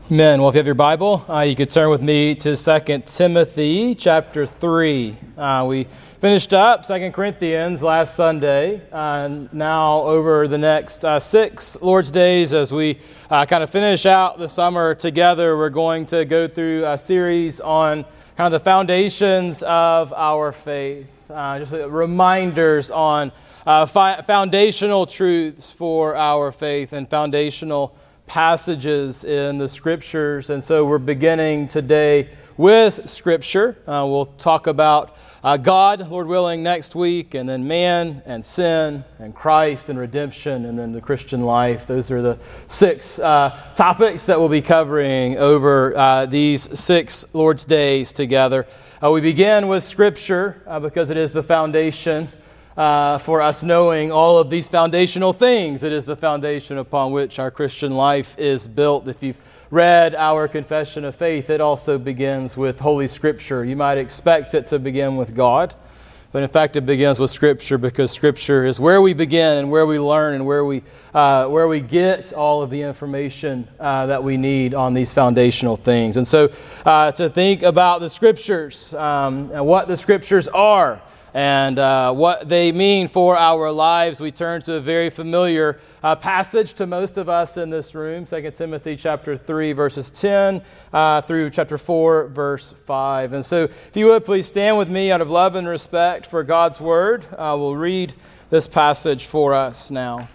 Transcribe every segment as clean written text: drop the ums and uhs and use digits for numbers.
Amen. Well, if you have your Bible, you could turn with me to 2 Timothy chapter 3. We finished up 2 Corinthians last Sunday, and now over the next 6 Lord's Days, as we kind of finish out the summer together, we're going to go through a series on kind of the foundations of our faith, just reminders on foundational truths for our faith and foundational passages in the Scriptures. And so we're beginning today with Scripture. We'll talk about God, Lord willing, next week, and then man and sin and Christ and redemption, and then the Christian life. Those are the 6 topics that we'll be covering over these 6 Lord's Days together. We begin with Scripture because it is the foundation for us knowing all of these foundational things. It is the foundation upon which our Christian life is built. If you've read our Confession of Faith, it also begins with Holy Scripture. You might expect it to begin with God, but in fact it begins with Scripture, because Scripture is where we begin and where we learn and where we get all of the information that we need on these foundational things. And so to think about the Scriptures and what the Scriptures are, and what they mean for our lives, we turn to a very familiar passage to most of us in this room, 2 Timothy chapter 3, verses 10 through chapter 4, verse 5. And so if you would please stand with me out of love and respect for God's Word. We'll read this passage for us now.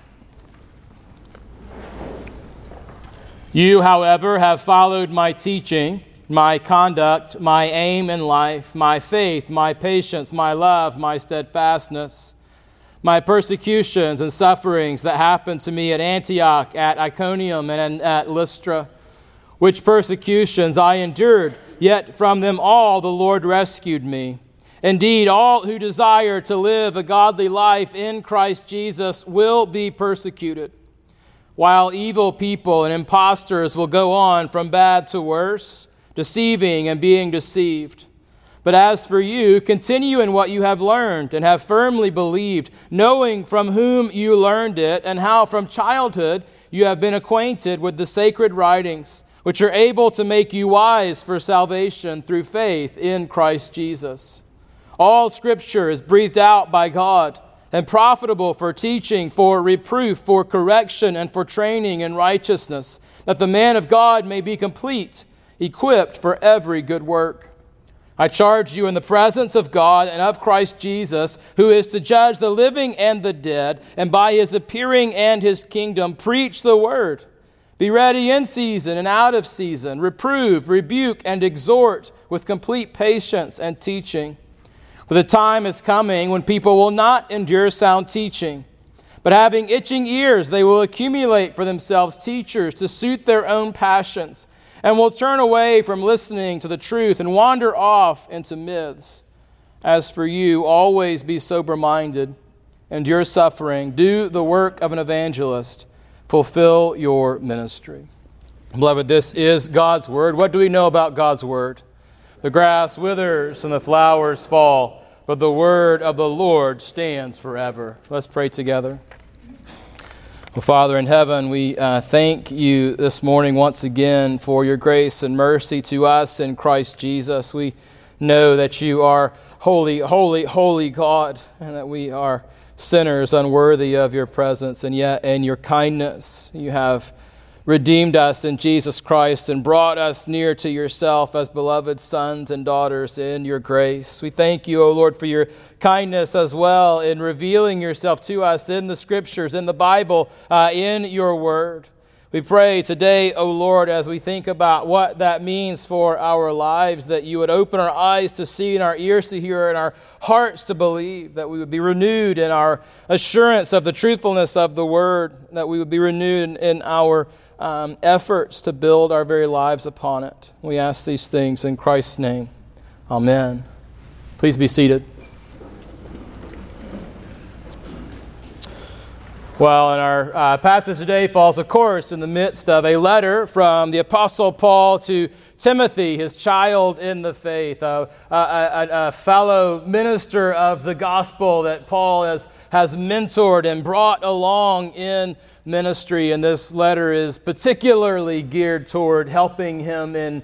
You, however, have followed my teaching, my conduct, my aim in life, my faith, my patience, my love, my steadfastness, my persecutions and sufferings that happened to me at Antioch, at Iconium, and at Lystra, which persecutions I endured, yet from them all the Lord rescued me. Indeed, all who desire to live a godly life in Christ Jesus will be persecuted, while evil people and impostors will go on from bad to worse, deceiving and being deceived. But as for you, continue in what you have learned and have firmly believed, knowing from whom you learned it, and how from childhood you have been acquainted with the sacred writings, which are able to make you wise for salvation through faith in Christ Jesus. All Scripture is breathed out by God and profitable for teaching, for reproof, for correction, and for training in righteousness, that the man of God may be complete, equipped for every good work. I charge you in the presence of God and of Christ Jesus, who is to judge the living and the dead, and by his appearing and his kingdom, preach the word. Be ready in season and out of season. Reprove, rebuke, and exhort with complete patience and teaching. For the time is coming when people will not endure sound teaching, but having itching ears, they will accumulate for themselves teachers to suit their own passions, and will turn away from listening to the truth and wander off into myths. As for you, always be sober-minded, endure suffering, do the work of an evangelist, fulfill your ministry. Beloved, this is God's Word. What do we know about God's Word? The grass withers and the flowers fall, but the word of the Lord stands forever. Let's pray together. Well, Father in heaven, we thank you this morning once again for your grace and mercy to us in Christ Jesus. We know that you are holy, holy, holy God, and that we are sinners unworthy of your presence, and yet in your kindness you have redeemed us in Jesus Christ and brought us near to yourself as beloved sons and daughters in your grace. We thank you, O Lord, for your kindness as well in revealing yourself to us in the Scriptures, in the Bible, in your word. We pray today, O Lord, as we think about what that means for our lives, that you would open our eyes to see and our ears to hear and our hearts to believe, that we would be renewed in our assurance of the truthfulness of the word, that we would be renewed in our efforts to build our very lives upon it. We ask these things in Christ's name. Amen. Please be seated. Well, and our passage today falls, of course, in the midst of a letter from the Apostle Paul to Timothy, his child in the faith, a fellow minister of the gospel that Paul has mentored and brought along in ministry. And this letter is particularly geared toward helping him in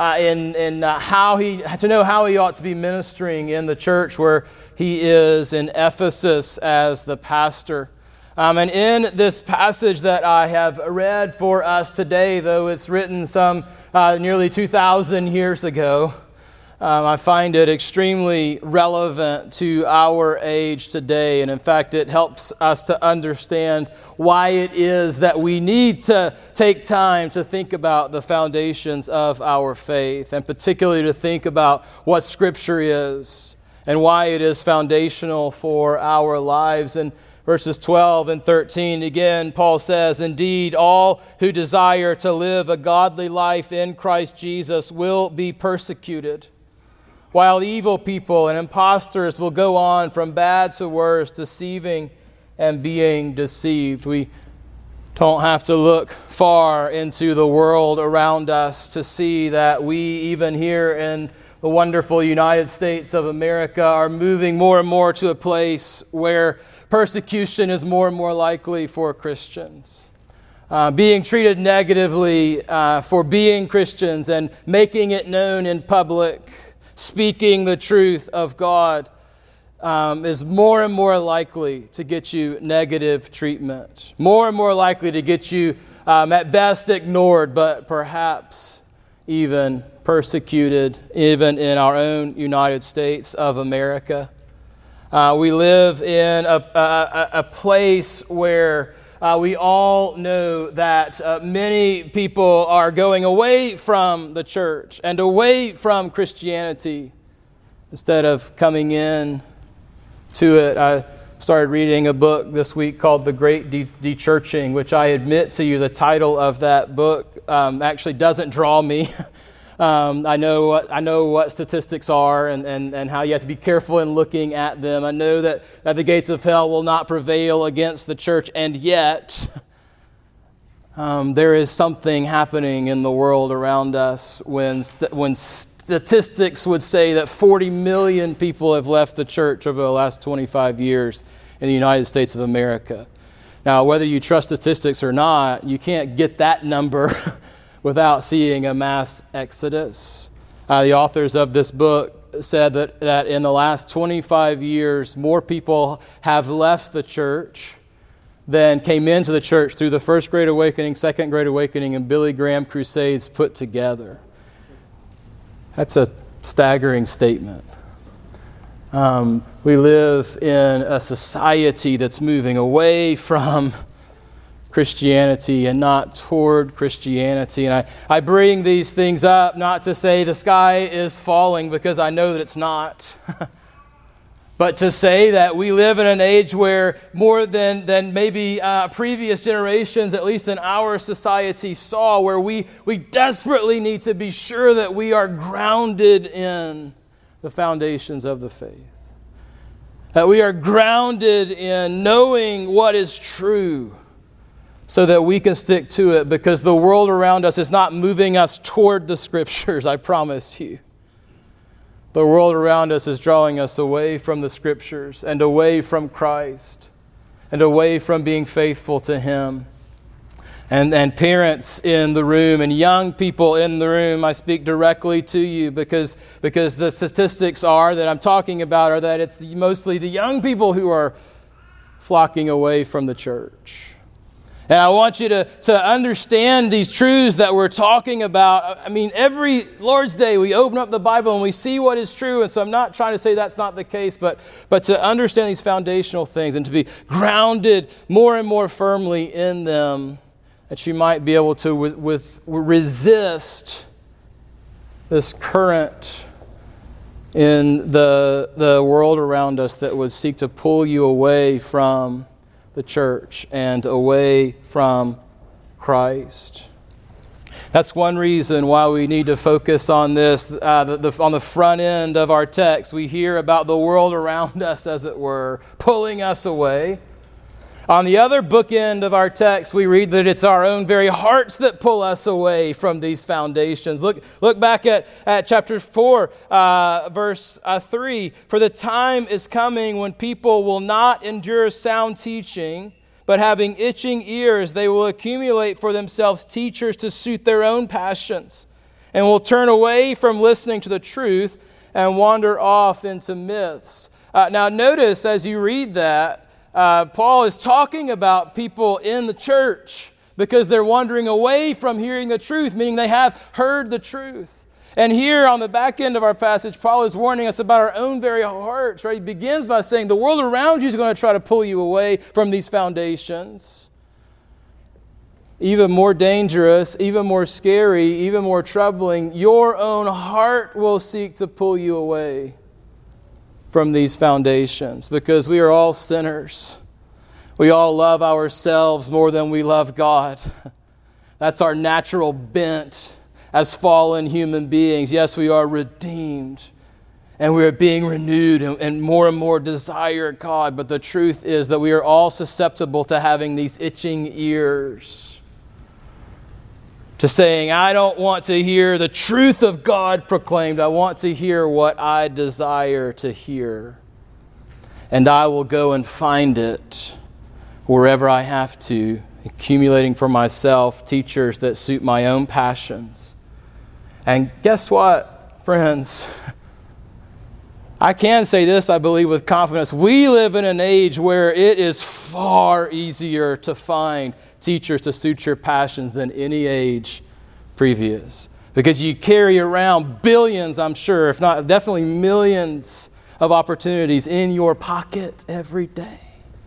how he ought to be ministering in the church where he is in Ephesus as the pastor. And in this passage that I have read for us today, though it's written some nearly 2,000 years ago, I find it extremely relevant to our age today. And in fact, it helps us to understand why it is that we need to take time to think about the foundations of our faith, and particularly to think about what Scripture is and why it is foundational for our lives. And verses 12 and 13, again, Paul says, "Indeed, all who desire to live a godly life in Christ Jesus will be persecuted, while evil people and impostors will go on from bad to worse, deceiving and being deceived." We don't have to look far into the world around us to see that we, even here in the wonderful United States of America, are moving more and more to a place where persecution is more and more likely for Christians. Being treated negatively for being Christians and making it known in public, speaking the truth of God, is more and more likely to get you negative treatment. More and more likely to get you, at best, ignored, but perhaps even persecuted, even in our own United States of America. We live in a place where we all know that many people are going away from the church and away from Christianity instead of coming in to it. I started reading a book this week called The Great Dechurching, which I admit to you, the title of that book actually doesn't draw me. I know what statistics are and how you have to be careful in looking at them. I know that the gates of hell will not prevail against the church, and yet there is something happening in the world around us when statistics would say that 40 million people have left the church over the last 25 years in the United States of America. Now, whether you trust statistics or not, you can't get that number without seeing a mass exodus. The authors of this book said that in the last 25 years, more people have left the church than came into the church through the First Great Awakening, Second Great Awakening, and Billy Graham crusades put together. That's a staggering statement. We live in a society that's moving away from Christianity and not toward Christianity. And I bring these things up not to say the sky is falling, because I know that it's not, but to say that we live in an age where more than maybe previous generations, at least in our society, saw, where we desperately need to be sure that we are grounded in the foundations of the faith. That we are grounded in knowing what is true, so that we can stick to it, because the world around us is not moving us toward the Scriptures, I promise you. The world around us is drawing us away from the Scriptures and away from Christ and away from being faithful to Him. And parents in the room and young people in the room, I speak directly to you because the statistics are that I'm talking about are that it's mostly the young people who are flocking away from the church. And I want you to understand these truths that we're talking about. I mean, every Lord's Day we open up the Bible and we see what is true. And so I'm not trying to say that's not the case, but to understand these foundational things and to be grounded more and more firmly in them, that you might be able to resist this current in the world around us that would seek to pull you away from the church and away from Christ. That's one reason why we need to focus on this. On the front end of our text, we hear about the world around us, as it were, pulling us away. On the other bookend of our text, we read that it's our own very hearts that pull us away from these foundations. Look back at chapter 4, verse 3. For the time is coming when people will not endure sound teaching, but having itching ears, they will accumulate for themselves teachers to suit their own passions, and will turn away from listening to the truth and wander off into myths. Now notice as you read that, Paul is talking about people in the church because they're wandering away from hearing the truth, meaning they have heard the truth. And here on the back end of our passage, Paul is warning us about our own very hearts. Right? He begins by saying the world around you is going to try to pull you away from these foundations. Even more dangerous, even more scary, even more troubling, your own heart will seek to pull you away from these foundations, because we are all sinners. We all love ourselves more than we love God. That's our natural bent as fallen human beings. Yes, we are redeemed and we are being renewed and more desire God. But the truth is that we are all susceptible to having these itching ears, to saying, I don't want to hear the truth of God proclaimed. I want to hear what I desire to hear. And I will go and find it wherever I have to, accumulating for myself teachers that suit my own passions. And guess what, friends? I can say this, I believe, with confidence. We live in an age where it is far easier to find teachers to suit your passions than any age previous. Because you carry around billions, I'm sure, if not definitely millions of opportunities in your pocket every day.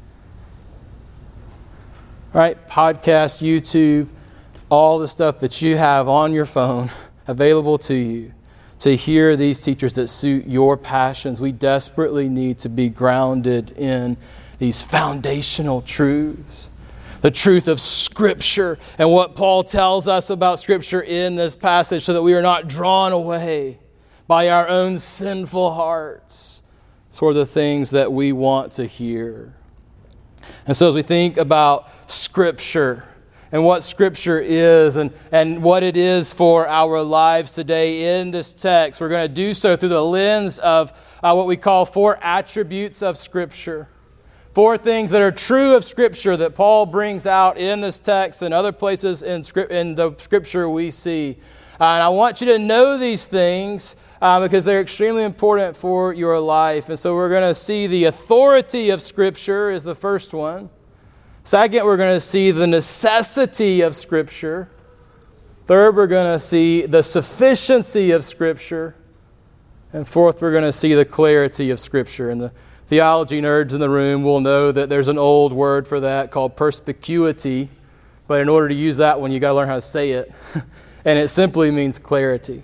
Right? Podcasts, YouTube, all the stuff that you have on your phone available to you to hear these teachers that suit your passions. We desperately need to be grounded in these foundational truths. The truth of Scripture and what Paul tells us about Scripture in this passage, so that we are not drawn away by our own sinful hearts toward the things that we want to hear. And so as we think about Scripture and what Scripture is and what it is for our lives today in this text, we're going to do so through the lens of what we call 4 attributes of Scripture. 4 things that are true of Scripture that Paul brings out in this text and other places in the Scripture we see. And I want you to know these things because they're extremely important for your life. And so we're going to see the authority of Scripture is the first one. Second, we're going to see the necessity of Scripture. Third, we're going to see the sufficiency of Scripture. And fourth, we're going to see the clarity of Scripture. And the theology nerds in the room will know that there's an old word for that called perspicuity. But in order to use that one, you got to learn how to say it. And it simply means clarity.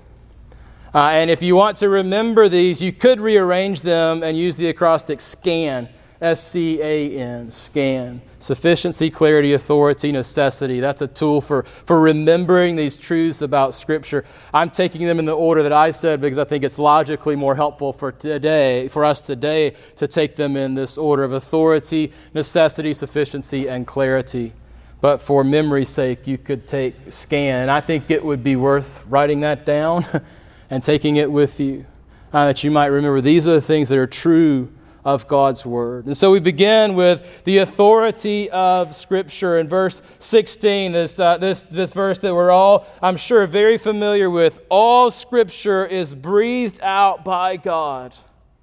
And if you want to remember these, you could rearrange them and use the acrostic SCAN. S-C-A-N, SCAN. Sufficiency, clarity, authority, necessity. That's a tool for remembering these truths about Scripture. I'm taking them in the order that I said because I think it's logically more helpful for us today to take them in this order of authority, necessity, sufficiency, and clarity. But for memory's sake, you could take SCAN. And I think it would be worth writing that down and taking it with you, that you might remember these are the things that are true of God's Word. And so we begin with the authority of Scripture in verse 16, this verse that we're all, I'm sure, very familiar with. All Scripture is breathed out by God.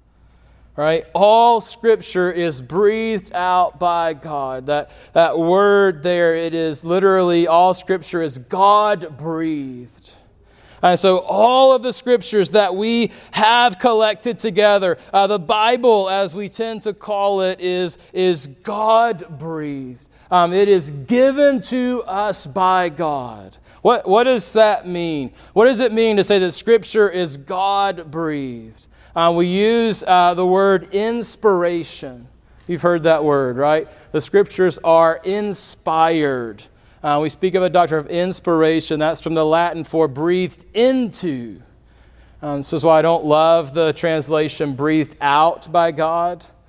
Right? All Scripture is breathed out by God. That word there, it is literally all Scripture is God-breathed. And so all of the Scriptures that we have collected together, the Bible, as we tend to call it, is God-breathed. It is given to us by God. What does that mean? What does it mean to say that Scripture is God-breathed? We use the word inspiration. You've heard that word, right? The Scriptures are inspired. We speak of a doctrine of inspiration. That's from the Latin for breathed into. This is why I don't love the translation breathed out by God.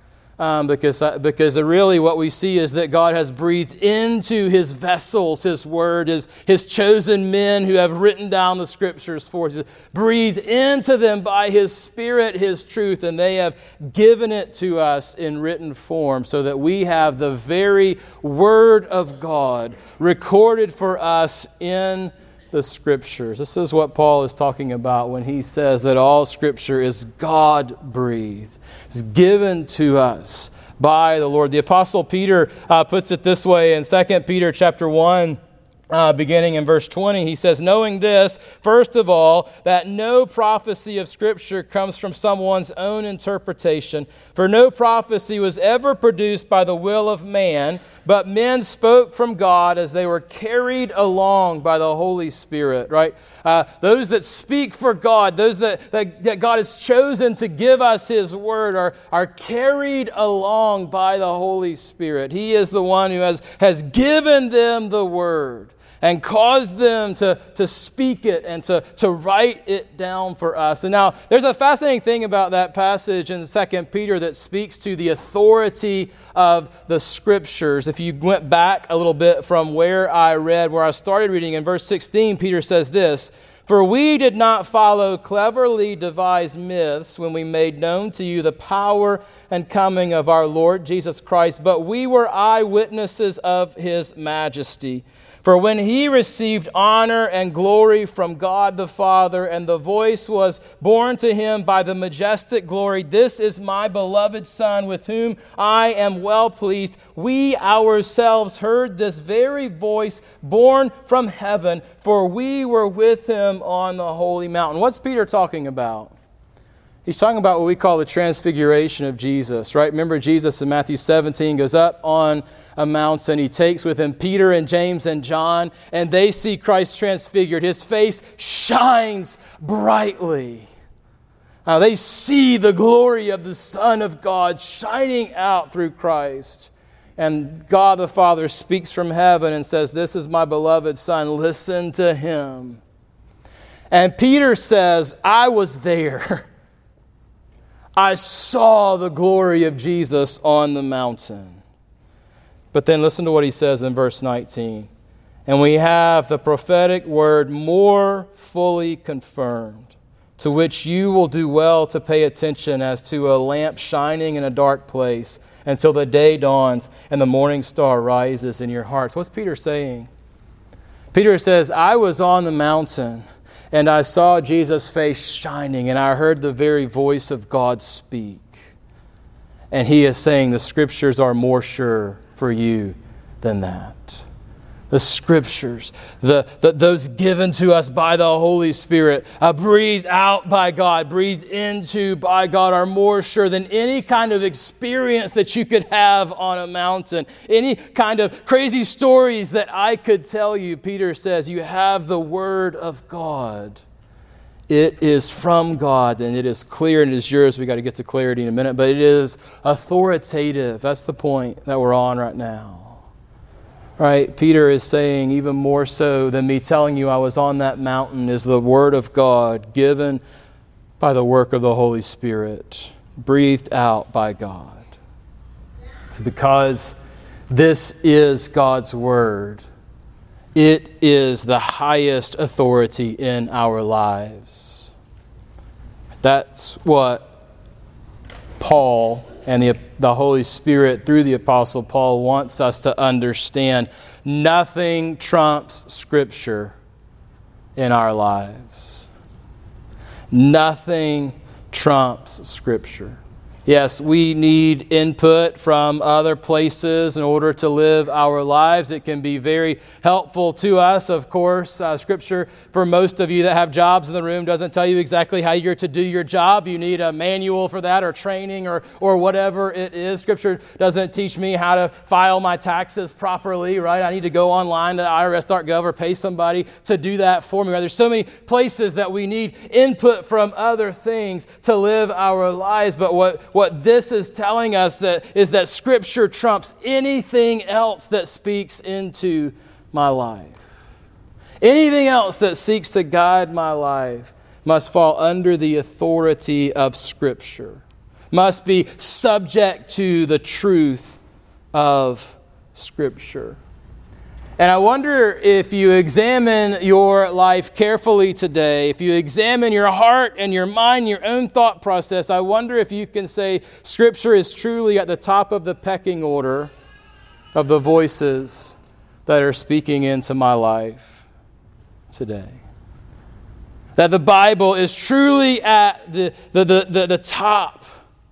because really what we see is that God has breathed into His vessels, His Word, His chosen men who have written down the Scriptures for us. Breathed into them by His Spirit, His truth, and they have given it to us in written form so that we have the very Word of God recorded for us in the Scriptures. This is what Paul is talking about when he says that all Scripture is God-breathed. It's given to us by the Lord. The Apostle Peter puts it this way in 2 Peter chapter 1, beginning in verse 20. He says, knowing this, first of all, that no prophecy of Scripture comes from someone's own interpretation. For no prophecy was ever produced by the will of man, but men spoke from God as they were carried along by the Holy Spirit, right? Those that speak for God, those that God has chosen to give us His Word are carried along by the Holy Spirit. He is the one who has given them the Word and caused them to speak it and to write it down for us. And now, there's a fascinating thing about that passage in 2 Peter that speaks to the authority of the Scriptures. If you went back a little bit from where I started reading in verse 16, Peter says this, for we did not follow cleverly devised myths when we made known to you the power and coming of our Lord Jesus Christ, but we were eyewitnesses of His majesty. For when He received honor and glory from God the Father, and the voice was borne to Him by the majestic glory, this is my beloved Son, with whom I am well pleased. We ourselves heard this very voice borne from heaven, for we were with Him on the holy mountain. What's Peter talking about? He's talking about what we call the transfiguration of Jesus, right? Remember Jesus in Matthew 17 goes up on a mountain. He takes with Him Peter and James and John, and they see Christ transfigured. His face shines brightly. Now they see the glory of the Son of God shining out through Christ. And God the Father speaks from heaven and says, this is my beloved Son, listen to Him. And Peter says, I was there. I saw the glory of Jesus on the mountain. But then listen to what he says in verse 19. And we have the prophetic word more fully confirmed, to which you will do well to pay attention as to a lamp shining in a dark place until the day dawns and the morning star rises in your hearts. What's Peter saying? Peter says, I was on the mountain, and I saw Jesus' face shining, and I heard the very voice of God speak. And he is saying the Scriptures are more sure for you than that. The Scriptures, those given to us by the Holy Spirit, breathed out by God, breathed into by God, are more sure than any kind of experience that you could have on a mountain. Any kind of crazy stories that I could tell you. Peter says, you have the Word of God. It is from God, and it is clear, and it is yours. We've got to get to clarity in a minute, but it is authoritative. That's the point that we're on right now. Right? Peter is saying, even more so than me telling you I was on that mountain, is the Word of God given by the work of the Holy Spirit, breathed out by God. So because this is God's Word, it is the highest authority in our lives. That's what Paul and the Holy Spirit through the Apostle Paul wants us to understand. Nothing trumps Scripture in our lives. Nothing trumps Scripture. Yes, we need input from other places in order to live our lives. It can be very helpful to us, of course. Scripture, for most of you that have jobs in the room, doesn't tell you exactly how you're to do your job. You need a manual for that, or training, or whatever it is. Scripture doesn't teach me how to file my taxes properly, right? I need to go online to irs.gov or pay somebody to do that for me. Right? There's so many places that we need input from other things to live our lives. But what this is telling us is that Scripture trumps anything else that speaks into my life. Anything else that seeks to guide my life must fall under the authority of Scripture, must be subject to the truth of Scripture. And I wonder if you examine your life carefully today, if you examine your heart and your mind, your own thought process, I wonder if you can say Scripture is truly at the top of the pecking order of the voices that are speaking into my life today. That the Bible is truly at the top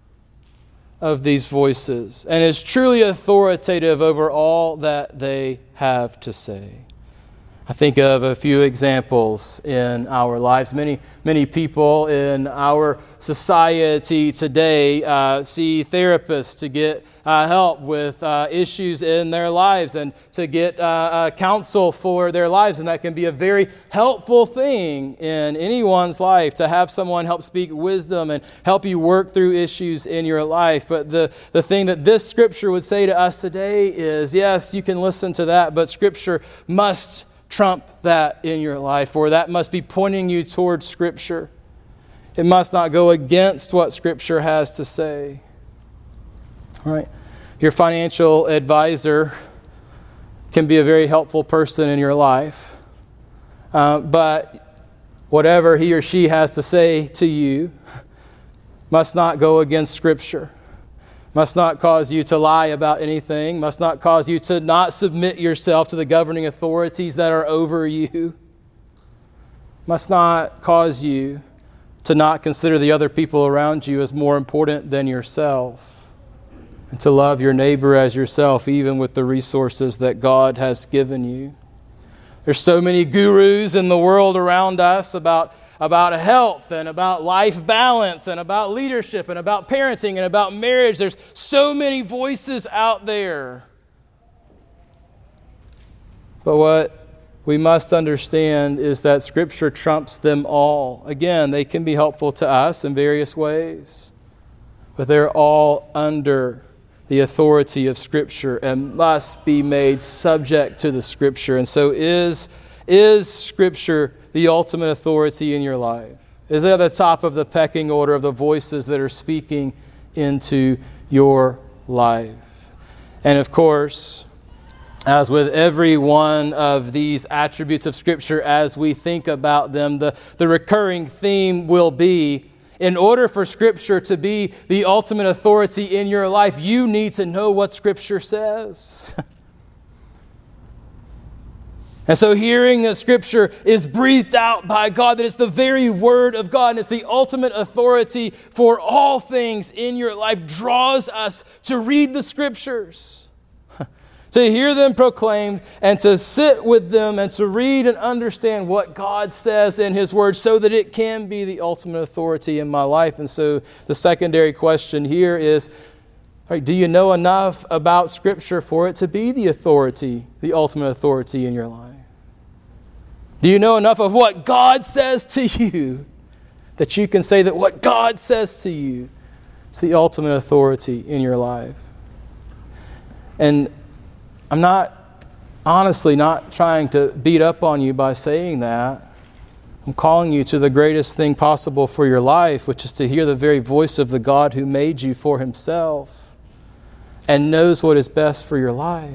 of these voices and is truly authoritative over all that they have to say. I think of a few examples in our lives. Many people in our society today see therapists to get help with issues in their lives and to get counsel for their lives. And that can be a very helpful thing in anyone's life, to have someone help speak wisdom and help you work through issues in your life. But the thing that this Scripture would say to us today is, yes, you can listen to that, but Scripture must trump that in your life, or that must be pointing you towards Scripture. It must not go against what Scripture has to say. All right. Your financial advisor can be a very helpful person in your life, but whatever he or she has to say to you must not go against Scripture. Must not cause you to lie about anything, must not cause you to not submit yourself to the governing authorities that are over you, must not cause you to not consider the other people around you as more important than yourself, and to love your neighbor as yourself, even with the resources that God has given you. There's so many gurus in the world around us about health and about life balance and about leadership and about parenting and about marriage. There's so many voices out there. But what we must understand is that Scripture trumps them all. Again, they can be helpful to us in various ways, but they're all under the authority of Scripture and must be made subject to the Scripture. And so is Scripture the ultimate authority in your life? Is it at the top of the pecking order of the voices that are speaking into your life? And of course, as with every one of these attributes of Scripture, as we think about them, the recurring theme will be, in order for Scripture to be the ultimate authority in your life, you need to know what Scripture says. And so hearing that Scripture is breathed out by God, that it's the very Word of God, and it's the ultimate authority for all things in your life, draws us to read the Scriptures, to hear them proclaimed, and to sit with them and to read and understand what God says in His Word so that it can be the ultimate authority in my life. And so the secondary question here is, do you know enough about Scripture for it to be the authority, the ultimate authority in your life? Do you know enough of what God says to you that you can say that what God says to you is the ultimate authority in your life? And I'm honestly not trying to beat up on you by saying that. I'm calling you to the greatest thing possible for your life, which is to hear the very voice of the God who made you for Himself and knows what is best for your life.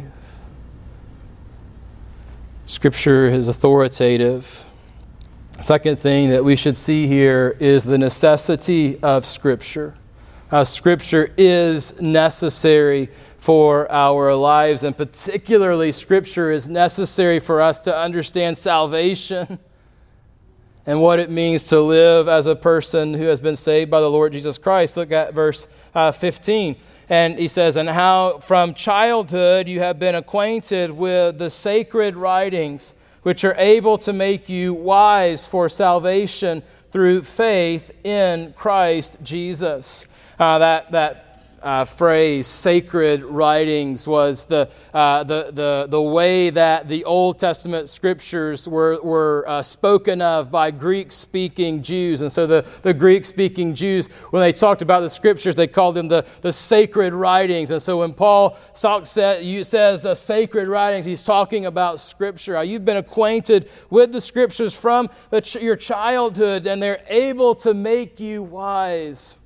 Scripture is authoritative. Second thing that we should see here is the necessity of Scripture. Scripture is necessary for our lives, and particularly Scripture is necessary for us to understand salvation and what it means to live as a person who has been saved by the Lord Jesus Christ. Look at verse 15. And he says, and how from childhood you have been acquainted with the sacred writings, which are able to make you wise for salvation through faith in Christ Jesus. That phrase, sacred writings, was the way that the Old Testament Scriptures were spoken of by Greek-speaking Jews. And so the Greek-speaking Jews, when they talked about the Scriptures, they called them the sacred writings. And so when Paul says sacred writings, he's talking about Scripture. You've been acquainted with the Scriptures from your childhood, and they're able to make you wise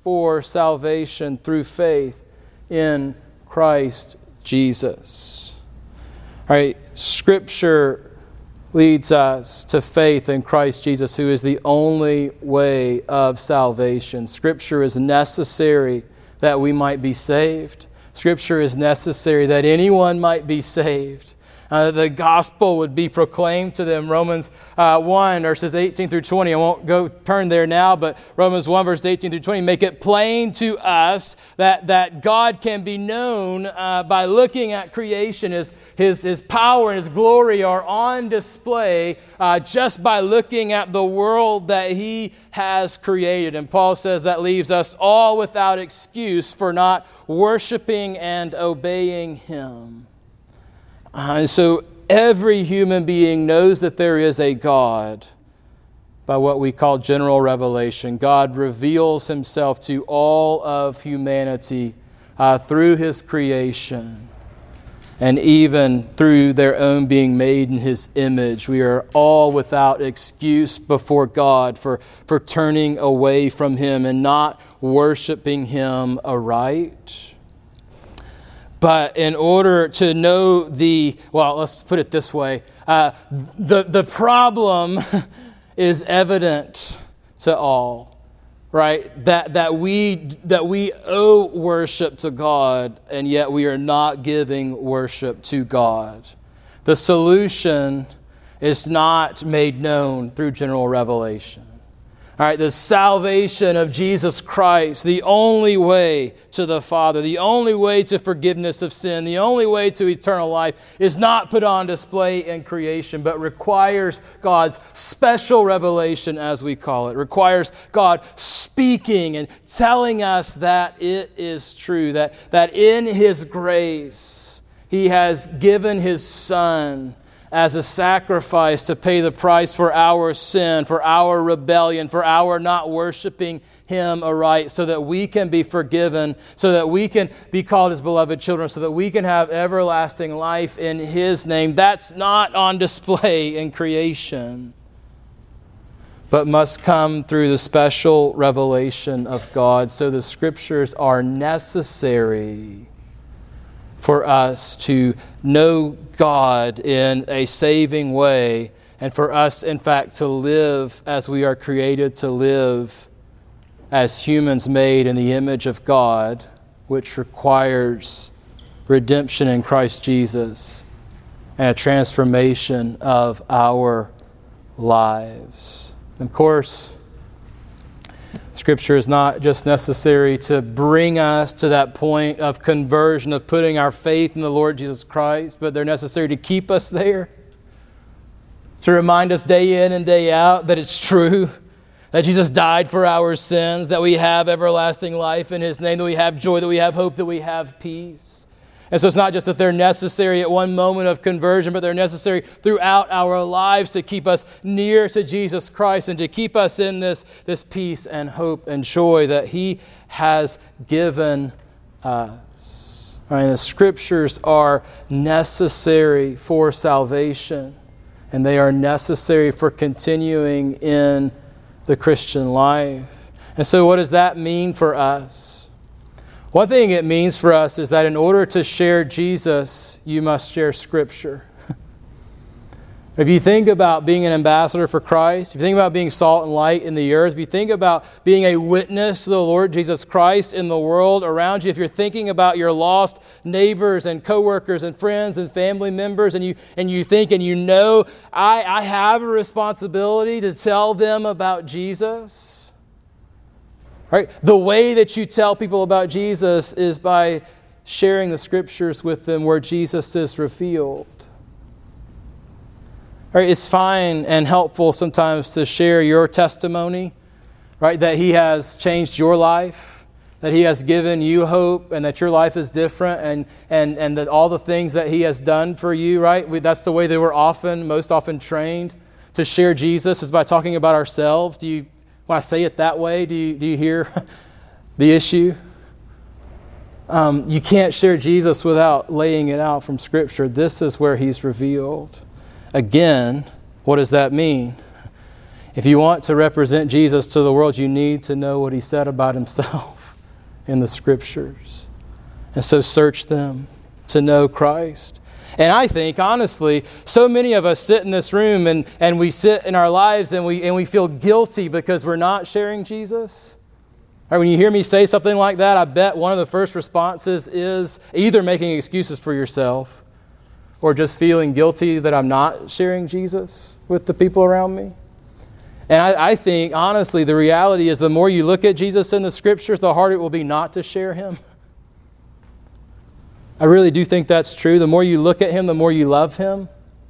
for salvation through faith in Christ Jesus. All right, Scripture leads us to faith in Christ Jesus, who is the only way of salvation. Scripture is necessary that we might be saved. Scripture is necessary that anyone might be saved. The gospel would be proclaimed to them. Romans 1, verses 18 through 20. I won't go turn there now, but Romans 1, verses 18 through 20 make it plain to us that God can be known by looking at creation. His power and His glory are on display just by looking at the world that He has created. And Paul says that leaves us all without excuse for not worshiping and obeying Him. And so every human being knows that there is a God by what we call general revelation. God reveals Himself to all of humanity through His creation and even through their own being made in His image. We are all without excuse before God for turning away from Him and not worshiping Him aright. But in order to know let's put it this way, the problem is evident to all, right? That we owe worship to God, and yet we are not giving worship to God. The solution is not made known through general revelation. All right, the salvation of Jesus Christ, the only way to the Father, the only way to forgiveness of sin, the only way to eternal life is not put on display in creation, but requires God's special revelation, as we call it. Requires God speaking and telling us that it is true, that in His grace He has given His Son as a sacrifice to pay the price for our sin, for our rebellion, for our not worshiping Him aright, so that we can be forgiven, so that we can be called His beloved children, so that we can have everlasting life in His name. That's not on display in creation, but must come through the special revelation of God. So the Scriptures are necessary for us to know God in a saving way, and for us, in fact, to live as we are created to live as humans made in the image of God, which requires redemption in Christ Jesus and a transformation of our lives. And of course, Scripture is not just necessary to bring us to that point of conversion, of putting our faith in the Lord Jesus Christ, but they're necessary to keep us there, to remind us day in and day out that it's true, that Jesus died for our sins, that we have everlasting life in His name, that we have joy, that we have hope, that we have peace. And so it's not just that they're necessary at one moment of conversion, but they're necessary throughout our lives to keep us near to Jesus Christ and to keep us in this peace and hope and joy that He has given us. I mean, the Scriptures are necessary for salvation, and they are necessary for continuing in the Christian life. And so what does that mean for us? One thing it means for us is that in order to share Jesus, you must share Scripture. If you think about being an ambassador for Christ, if you think about being salt and light in the earth, if you think about being a witness to the Lord Jesus Christ in the world around you, if you're thinking about your lost neighbors and coworkers and friends and family members, and you think and you know, I have a responsibility to tell them about Jesus. Right? The way that you tell people about Jesus is by sharing the Scriptures with them where Jesus is revealed. Right? It's fine and helpful sometimes to share your testimony, right? That He has changed your life, that He has given you hope, and that your life is different, and that all the things that He has done for you, right? That's the way they were most often trained to share Jesus, is by talking about ourselves. When I say it that way, do you hear the issue? You can't share Jesus without laying it out from Scripture. This is where He's revealed. Again, what does that mean? If you want to represent Jesus to the world, you need to know what he said about himself in the Scriptures. And so search them to know Christ. And I think, honestly, so many of us sit in this room and we sit in our lives and we feel guilty because we're not sharing Jesus. Or when you hear me say something like that, I bet one of the first responses is either making excuses for yourself or just feeling guilty that I'm not sharing Jesus with the people around me. And I think, honestly, the reality is the more you look at Jesus in the Scriptures, the harder it will be not to share him. I really do think that's true. The more you look at him, the more you love him.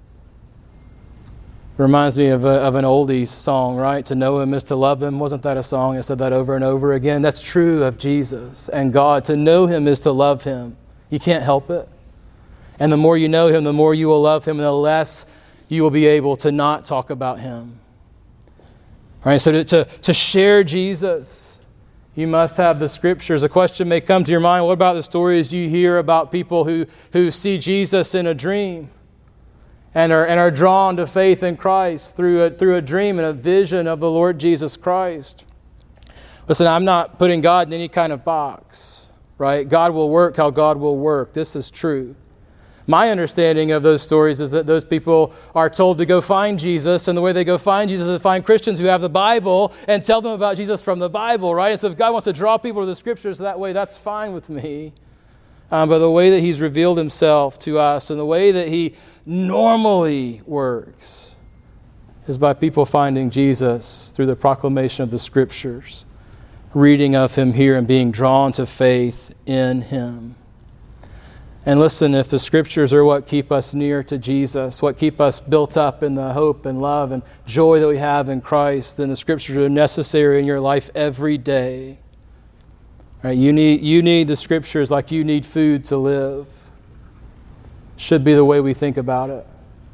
It reminds me of an oldies song, right? To know him is to love him. Wasn't that a song? I said that over and over again. That's true of Jesus and God. To know him is to love him. You can't help it. And the more you know him, the more you will love him, and the less you will be able to not talk about him. All right, so to share Jesus, you must have the Scriptures. A question may come to your mind, what about the stories you hear about people who see Jesus in a dream and are drawn to faith in Christ through a dream and a vision of the Lord Jesus Christ? Listen, I'm not putting God in any kind of box, right? God will work how God will work. This is true. My understanding of those stories is that those people are told to go find Jesus, and the way they go find Jesus is to find Christians who have the Bible and tell them about Jesus from the Bible, right? And so if God wants to draw people to the Scriptures that way, that's fine with me. But the way that he's revealed himself to us and the way that he normally works is by people finding Jesus through the proclamation of the Scriptures, reading of him here and being drawn to faith in him. And listen, if the Scriptures are what keep us near to Jesus, what keep us built up in the hope and love and joy that we have in Christ, then the Scriptures are necessary in your life every day. All right, you need the Scriptures like you need food to live. Should be the way we think about it.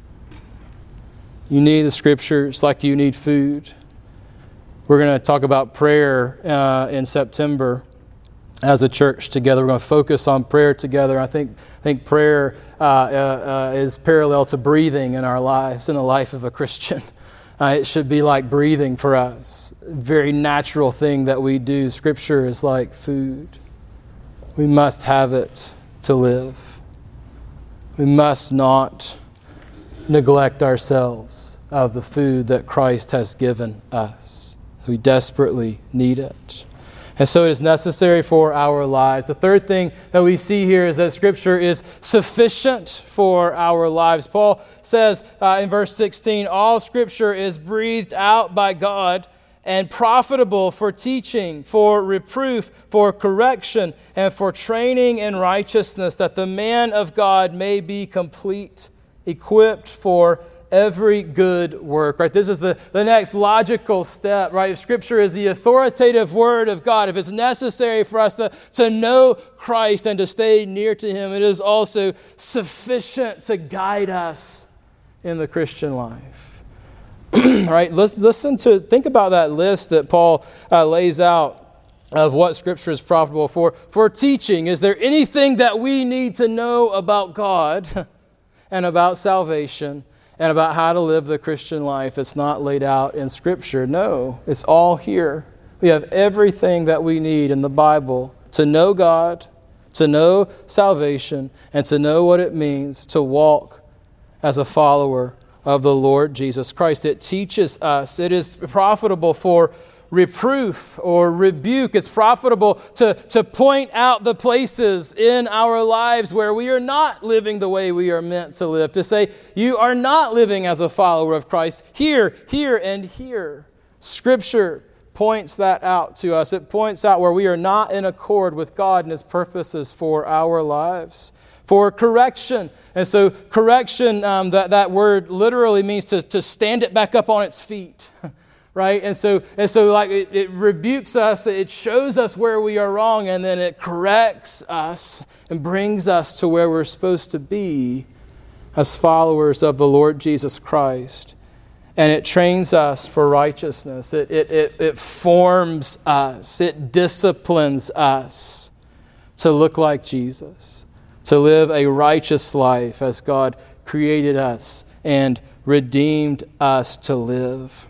You need the Scriptures like you need food. We're going to talk about prayer in September. As a church together, we're going to focus on prayer together. I think prayer is parallel to breathing in our lives, in the life of a Christian. It should be like breathing for us. Very natural thing that we do. Scripture is like food. We must have it to live. We must not neglect ourselves of the food that Christ has given us. We desperately need it. And so it is necessary for our lives. The third thing that we see here is that Scripture is sufficient for our lives. Paul says in verse 16, all Scripture is breathed out by God and profitable for teaching, for reproof, for correction, and for training in righteousness, that the man of God may be complete, equipped for every good work, right? This is the next logical step, right? If Scripture is the authoritative Word of God, if it's necessary for us to know Christ and to stay near to him, it is also sufficient to guide us in the Christian life. Right? Think about that list that Paul lays out of what Scripture is profitable for teaching. Is there anything that we need to know about God and about salvation and about how to live the Christian life that's not laid out in Scripture? No, it's all here. We have everything that we need in the Bible to know God, to know salvation, and to know what it means to walk as a follower of the Lord Jesus Christ. It teaches us. It is profitable for reproof or rebuke. It's profitable to point out the places in our lives where we are not living the way we are meant to live. To say, you are not living as a follower of Christ. Here, and here. Scripture points that out to us. It points out where we are not in accord with God and his purposes for our lives. For correction. And so correction, that word literally means to stand it back up on its feet. Right? And so like it rebukes us, it shows us where we are wrong, and then it corrects us and brings us to where we're supposed to be as followers of the Lord Jesus Christ. And it trains us for righteousness. It forms us. It disciplines us to look like Jesus, to live a righteous life as God created us and redeemed us to live.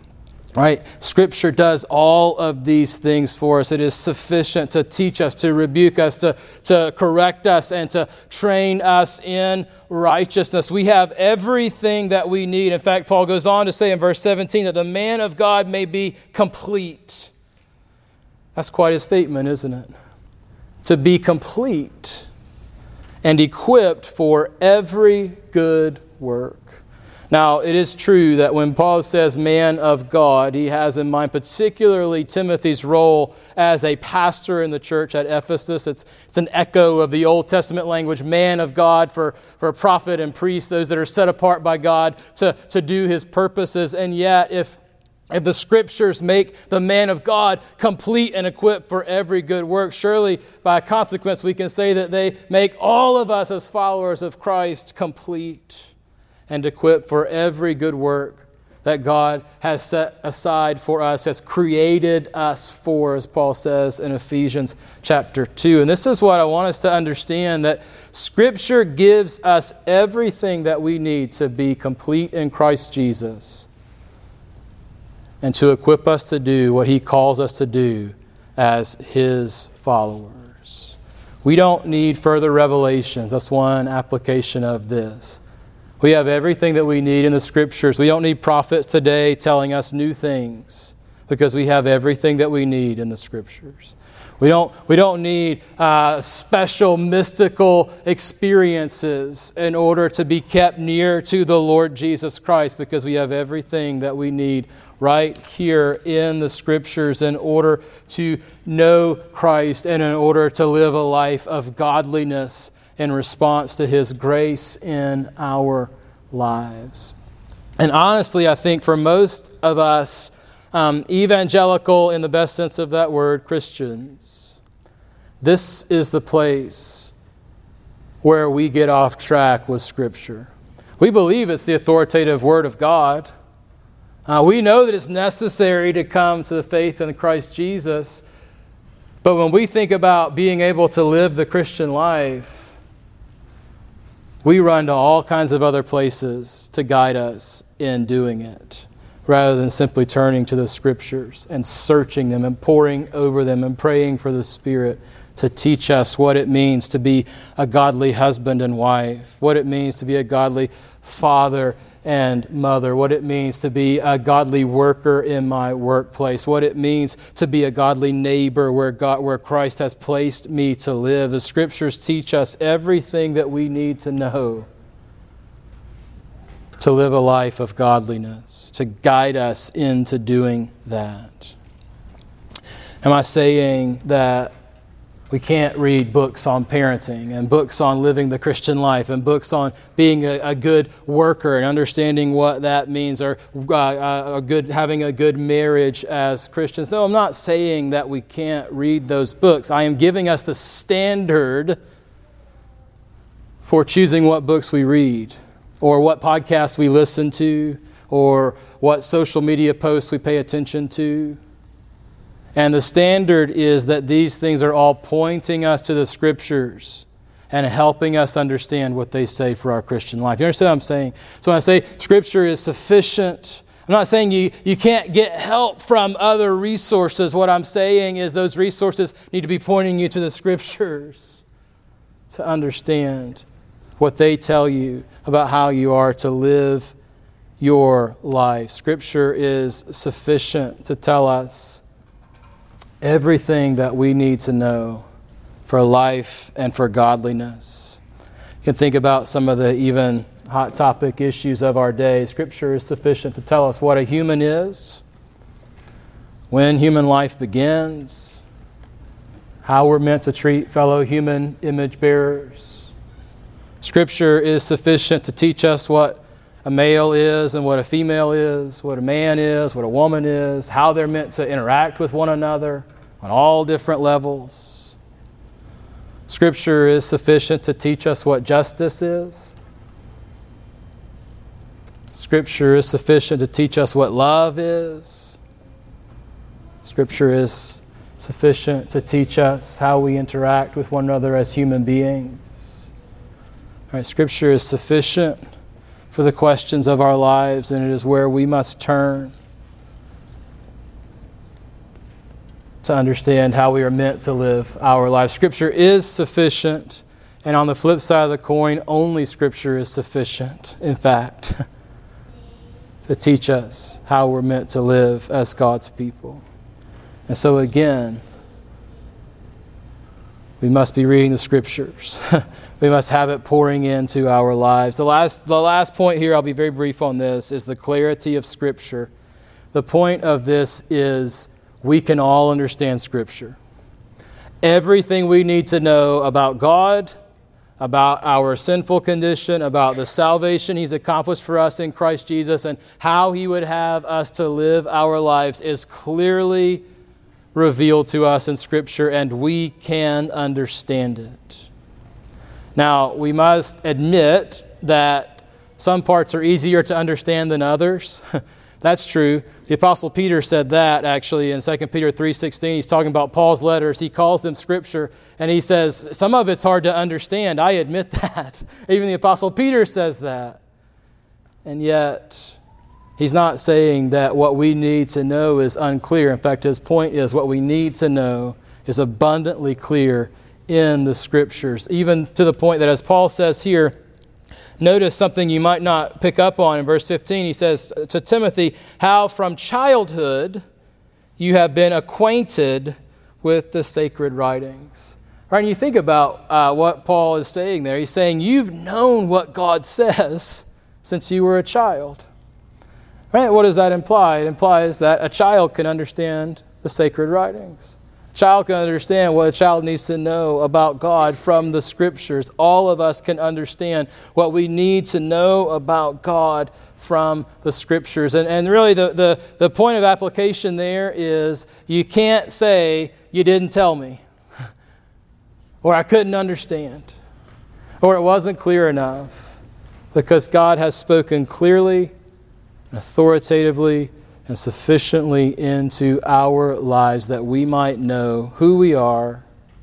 Right? Scripture does all of these things for us. It is sufficient to teach us, to rebuke us, to correct us, and to train us in righteousness. We have everything that we need. In fact, Paul goes on to say in verse 17 that the man of God may be complete. That's quite a statement, isn't it? To be complete and equipped for every good work. Now, it is true that when Paul says man of God, he has in mind particularly Timothy's role as a pastor in the church at Ephesus. It's an echo of the Old Testament language, man of God, for prophet and priest, those that are set apart by God to do his purposes. And yet, if the Scriptures make the man of God complete and equipped for every good work, surely by consequence we can say that they make all of us as followers of Christ complete and equipped for every good work that God has set aside for us, has created us for, as Paul says in Ephesians chapter 2. And this is what I want us to understand, that Scripture gives us everything that we need to be complete in Christ Jesus and to equip us to do what He calls us to do as His followers. We don't need further revelations. That's one application of this. We have everything that we need in the Scriptures. We don't need prophets today telling us new things because we have everything that we need in the Scriptures. We don't need special mystical experiences in order to be kept near to the Lord Jesus Christ because we have everything that we need right here in the Scriptures in order to know Christ and in order to live a life of godliness in response to His grace in our lives. And honestly, I think for most of us, evangelical in the best sense of that word, Christians, this is the place where we get off track with Scripture. We believe it's the authoritative Word of God. We know that it's necessary to come to the faith in Christ Jesus. But when we think about being able to live the Christian life, we run to all kinds of other places to guide us in doing it, rather than simply turning to the Scriptures and searching them and poring over them and praying for the Spirit to teach us what it means to be a godly husband and wife, what it means to be a godly father and mother, what it means to be a godly worker in my workplace, what it means to be a godly neighbor where Christ has placed me to live. The Scriptures teach us everything that we need to know to live a life of godliness, to guide us into doing that. Am I saying that we can't read books on parenting and books on living the Christian life and books on being a good worker and understanding what that means, or having a good marriage as Christians? No, I'm not saying that we can't read those books. I am giving us the standard for choosing what books we read, or what podcasts we listen to, or what social media posts we pay attention to. And the standard is that these things are all pointing us to the Scriptures and helping us understand what they say for our Christian life. You understand what I'm saying? So when I say Scripture is sufficient, I'm not saying you can't get help from other resources. What I'm saying is those resources need to be pointing you to the Scriptures to understand what they tell you about how you are to live your life. Scripture is sufficient to tell us everything that we need to know for life and for godliness. You can think about some of the even hot topic issues of our day. Scripture is sufficient to tell us what a human is, when human life begins, how we're meant to treat fellow human image bearers. Scripture is sufficient to teach us what a male is and what a female is, what a man is, what a woman is, how they're meant to interact with one another on all different levels. Scripture is sufficient to teach us what justice is. Scripture is sufficient to teach us what love is. Scripture is sufficient to teach us how we interact with one another as human beings. All right, Scripture is sufficient for the questions of our lives, and it is where we must turn to understand how we are meant to live our lives. Scripture is sufficient, and on the flip side of the coin, only Scripture is sufficient, in fact, to teach us how we're meant to live as God's people. And so again, we must be reading the Scriptures. We must have it pouring into our lives. The last point here, I'll be very brief on this, is the clarity of Scripture. The point of this is we can all understand Scripture. Everything we need to know about God, about our sinful condition, about the salvation He's accomplished for us in Christ Jesus, and how He would have us to live our lives is clearly revealed to us in Scripture, and we can understand it. Now, we must admit that some parts are easier to understand than others. That's true. The Apostle Peter said that actually in 2 Peter 3:16. He's talking about Paul's letters. He calls them Scripture, and he says, some of it's hard to understand. I admit that. Even the Apostle Peter says that. And yet, he's not saying that what we need to know is unclear. In fact, his point is what we need to know is abundantly clear in the Scriptures. Even to the point that, as Paul says here, notice something you might not pick up on in verse 15. He says to Timothy, how from childhood you have been acquainted with the sacred writings. Right, and you think about what Paul is saying there. He's saying you've known what God says since you were a child. Right? What does that imply? It implies that a child can understand the sacred writings. A child can understand what a child needs to know about God from the Scriptures. All of us can understand what we need to know about God from the Scriptures. And really the point of application there is you can't say, you didn't tell me, or I couldn't understand, or it wasn't clear enough, because God has spoken clearly, authoritatively, and sufficiently into our lives that we might know who we are,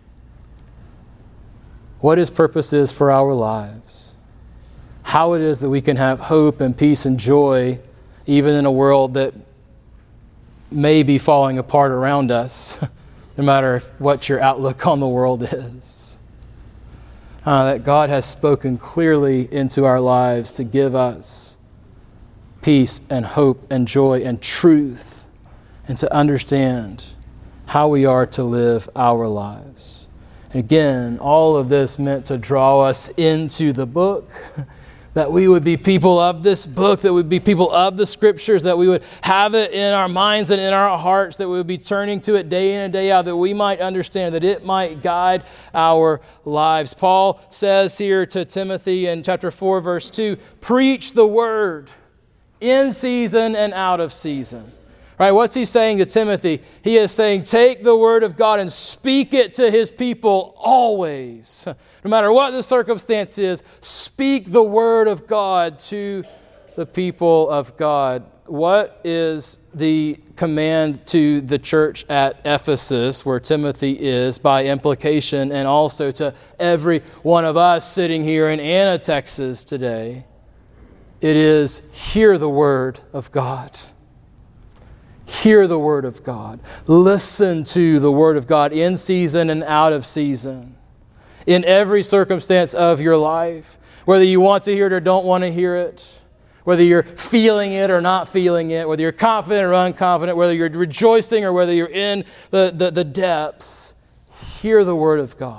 what His purpose is for our lives, how it is that we can have hope and peace and joy even in a world that may be falling apart around us, no matter what your outlook on the world is. That God has spoken clearly into our lives to give us peace and hope and joy and truth, and to understand how we are to live our lives. And again, all of this meant to draw us into the book, that we would be people of this book, that we would be people of the Scriptures, that we would have it in our minds and in our hearts, that we would be turning to it day in and day out, that we might understand, that it might guide our lives. Paul says here to Timothy in chapter 4, verse 2, preach the word in season and out of season. Right? What's he saying to Timothy? He is saying, take the word of God and speak it to His people always. No matter what the circumstance is, speak the word of God to the people of God. What is the command to the church at Ephesus, where Timothy is, by implication, and also to every one of us sitting here in Anna, Texas today? It is, hear the word of God. Hear the word of God. Listen to the word of God in season and out of season. In every circumstance of your life. Whether you want to hear it or don't want to hear it. Whether you're feeling it or not feeling it. Whether you're confident or unconfident. Whether you're rejoicing or whether you're in the depths. Hear the word of God.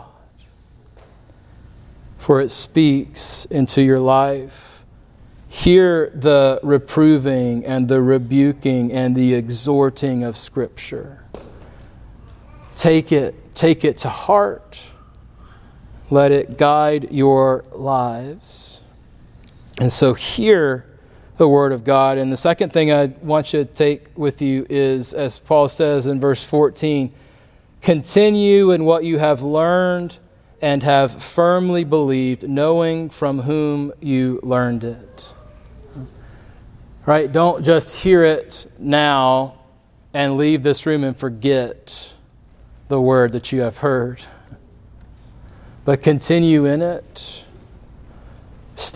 For it speaks into your life. Hear the reproving and the rebuking and the exhorting of Scripture. Take it to heart. Let it guide your lives. And so hear the Word of God. And the second thing I want you to take with you is, as Paul says in verse 14, continue in what you have learned and have firmly believed, knowing from whom you learned it. Right? Don't just hear it now and leave this room and forget the word that you have heard. But continue in it.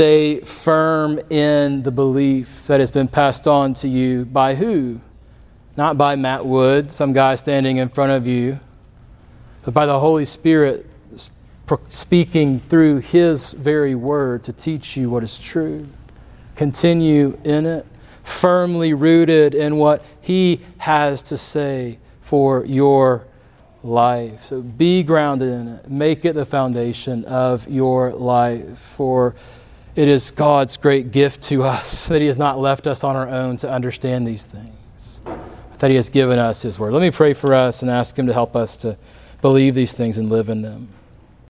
Stay firm in the belief that has been passed on to you by who? not by Matt Wood, some guy standing in front of you, but by the Holy Spirit speaking through His very word to teach you what is true. Continue in it, firmly rooted in what He has to say for your life. So be grounded in it. Make it the foundation of your life. For it is God's great gift to us that He has not left us on our own to understand these things, but that He has given us His word. Let me pray for us and ask Him to help us to believe these things and live in them.